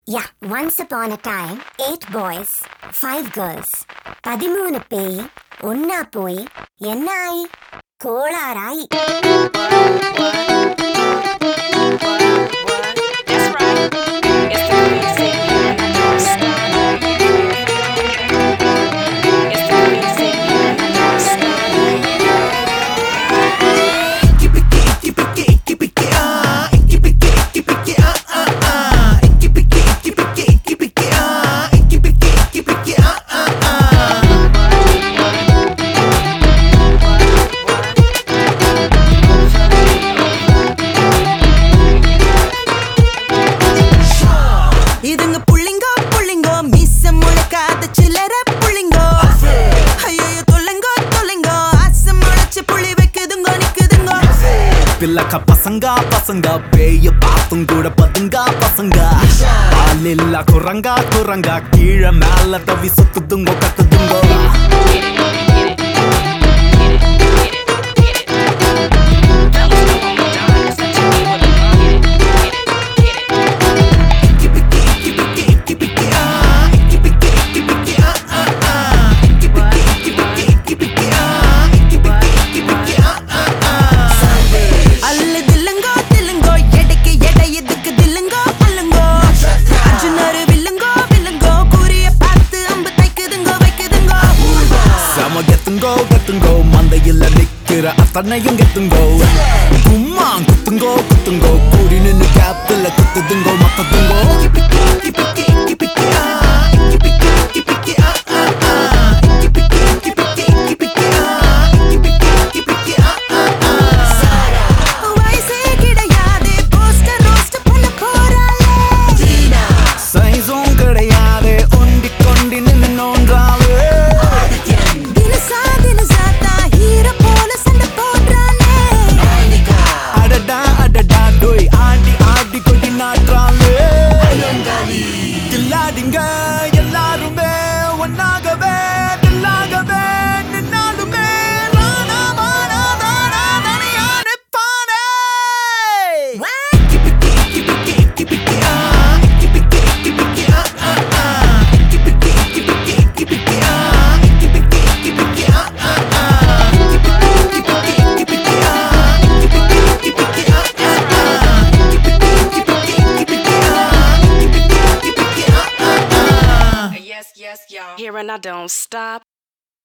Yeah, once upon a time, 8 boys, 5 girls. 13 பேய் ஒன்னா போய் என்ன ஆயி கோளாறாயி. பிள்ளக்க பசங்க பசங்க பேய பாத்தும் கூட பதுங்க பசங்க ஆளில்லா குரங்கா குரங்கா கீழே மேல தவி சுத்துதுங்கோ கத்துதுங்கோ. கெத்துங்கோ கெத்துங்கோ மந்தையில் நிக்கிற அத்தனையும் கெத்துங்கோ. கும்மா குத்துங்கோ குத்துங்கோ கூடி நின்னு கேப்பில் குத்துதுங்கோ மொத்தத்துங்கோ. சைஸும் கிடையாது ஒண்டி கொண்டி நின்னு நோன்றாவே. எல்லாருமே ஒன்னாகவே நல்லாகவே நின்னாலுமே தனியானப்பானே. Yes, y'all. Here and I don't stop.